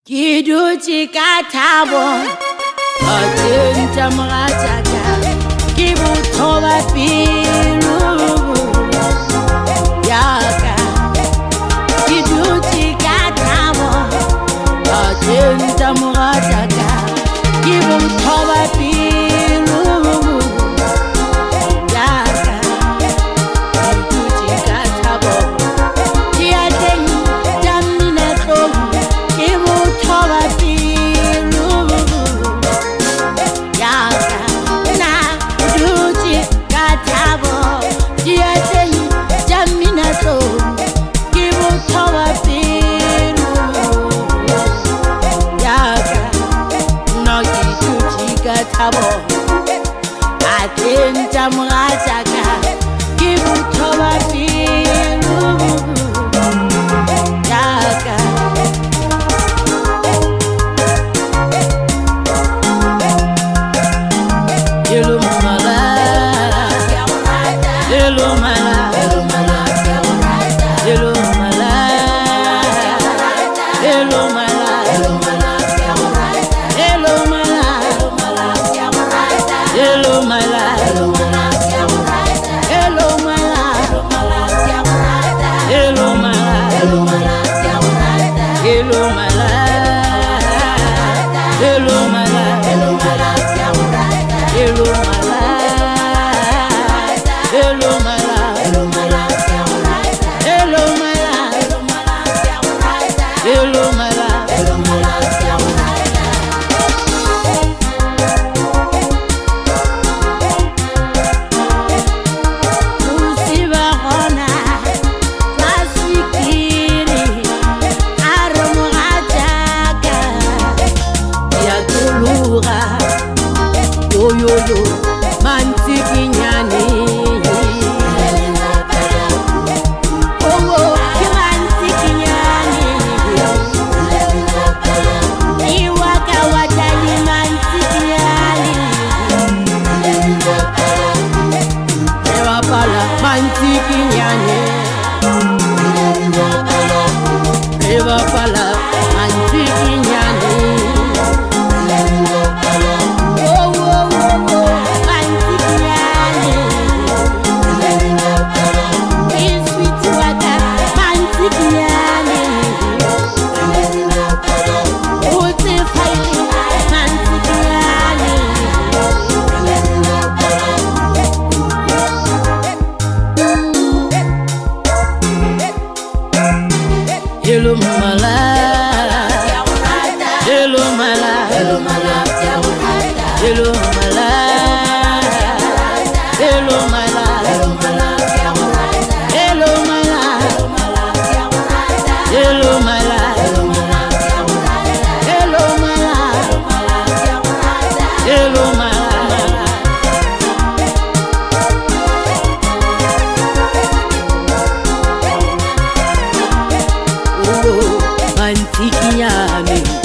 Kiduti kathabo Atinta mrataka Kibutoba pilu Yaka Kiduti kathabo Atinta mrataka Kibutoba pilu Yaka Kiduti kathabo Tiateng Jamina tohu Kibutoba pilu Yaka Na Kiduti kathabo Tiateng Jamina tohu Kibutoba pilu Yaka Na Kiduti kathabo Atinta mrataka Kibutoba pilu Yaka Ilumala Ilumala Ilumala Ilumala Ilumala Ilumala Yo yo yo, mantikinyani. Oh oh, mantikinyani. Iwaka watani mantikinyani. Ewa pala mantikinyani. Ewa pala mantikinyani. Ilumala, Ilumala, Ilumala, Ilumala, Ilumala, Ilumala, Mantikinyami.